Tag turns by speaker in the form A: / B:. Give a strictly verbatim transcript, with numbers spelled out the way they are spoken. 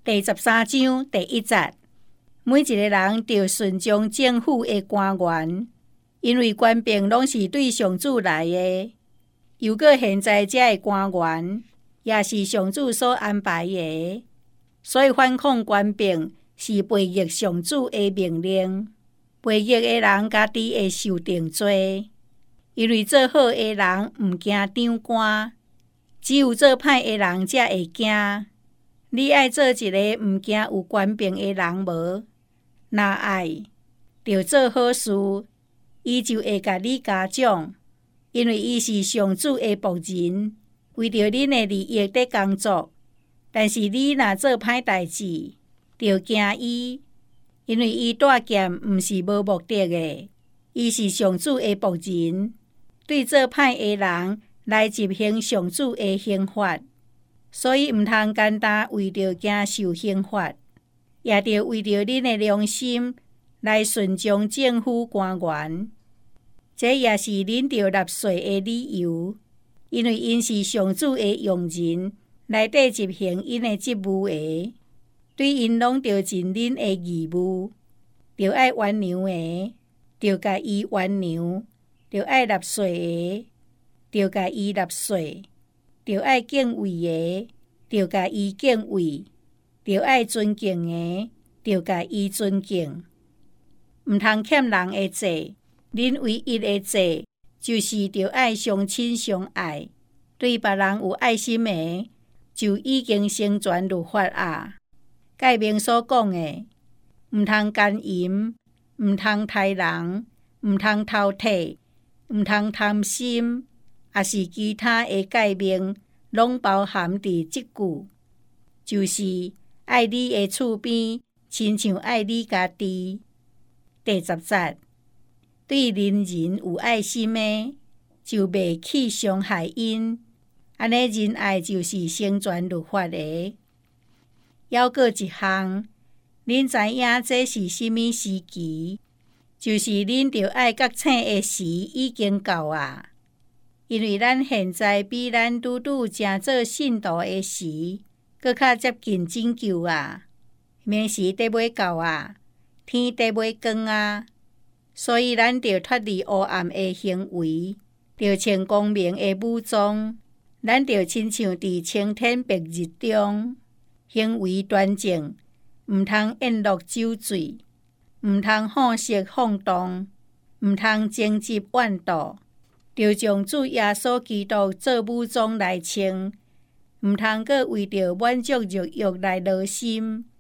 A: 第十三章第一节，每一个人都顺从政府的官员，因为权柄拢是对上主来的。又过现在这的官员，也是上主所安排的，所以反抗权柄是悖逆上主的命令。悖逆的人家己会受定罪，因为做好的人毋惊长官，只有做歹的人才会惊。你爱做一个毋惊有权柄的人无？若爱，就做好事，伊就会甲你嘉奖，因为伊是上主的仆人，为着恁的利益在工作。但是你若做歹代志，就惊伊，因为伊带剑毋是无目的的，伊是上主的仆人，对做歹的人来执行上主的刑罚，所以毋通简单为着惊受刑罚，也着为着恁的良心来顺从政府官员。这也是恁着纳税的理由，因为因是上主的用人，内底执行因的职务的，对因拢着尽恁的义务，着爱原谅的，着甲伊原谅，着爱纳税的，着甲伊纳税，着爱敬畏的，着甲伊敬畏，着爱尊敬的，着甲伊尊敬。毋通欠人的债，恁唯一的债就是着爱相亲相爱，对别人有爱心的，就已经成全律法啊。诫命所讲的，毋通奸淫，毋通杀人，毋通偷窃，毋通贪心，也是其他的诫命，拢包含伫即句，就是爱你的厝边，亲像爱你家己。第十节，对邻人有爱心的，就袂去伤害因，安尼仁爱就是成全律法的。还阁一项，恁知影这是什么时期？就是恁着爱觉醒的时已经到啊！因为咱现在比咱拄拄正做信徒的时，搁较接近拯救啊！明时得要到啊，天得要光啊！所以咱着脱离黑暗的行为，着穿光明的武装。咱着亲像伫青天白日中，行为端正，毋通宴乐酒醉，毋通好色放荡，毋通争执怨妒，着将主耶稣基督做武装来穿，毋通阁为着满足肉欲来劳心，